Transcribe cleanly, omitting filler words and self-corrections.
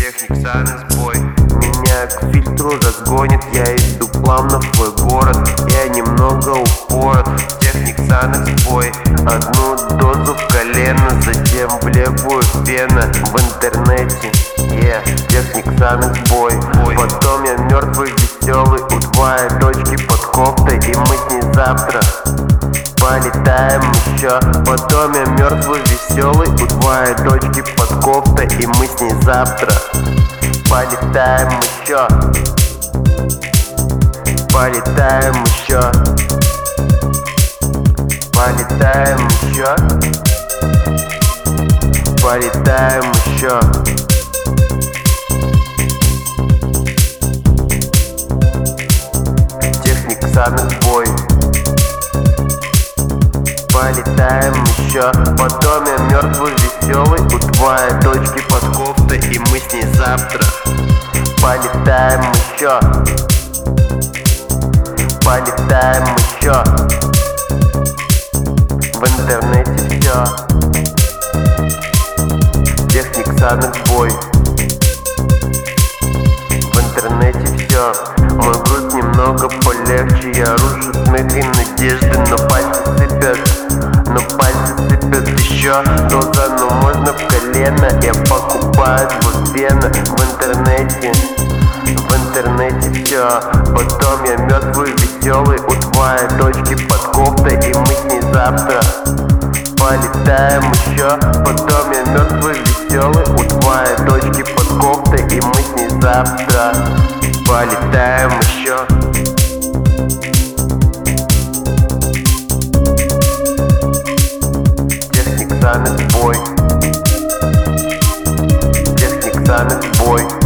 Техник Санекс бой. Меня к фильтру разгонит, я иду плавно в твой город. Я немного упорот, техник Санекс бой. Одну дозу в колено, затем в левую пена. В интернете, техник Санекс бой. Потом я мертвый, веселый, у твоей дочки под кофтой. И мы с ней завтра полетаем еще. Потом я мертвый, веселый, у твоей дочки под кофтой. И мы с ней завтра полетаем еще. Полетаем еще. Полетаем еще. Полетаем еще. Техник Санекс бой. Полетаем еще. Потом я мертвый, веселый, у твоей дочки под кофтой. И мы с ней завтра полетаем еще. Полетаем еще. В интернете все. Техник Санекс бой. В интернете все. Мой груз немного полегче. Я рушу смех и надежды, но пальцы сыпят. Но пальцы сыпят еще. Доза, но можно в колено. Я покупаю твой вена. В интернете все. Потом я мертвый, веселый, у твоей дочки под кофтой. И мы с ней завтра полетаем еще. Потом я мертвый, веселый, у твоей дочки под кофтой. И мы с ней завтра полетаем еще. Техник Санекс бой. Техник Санекс бой.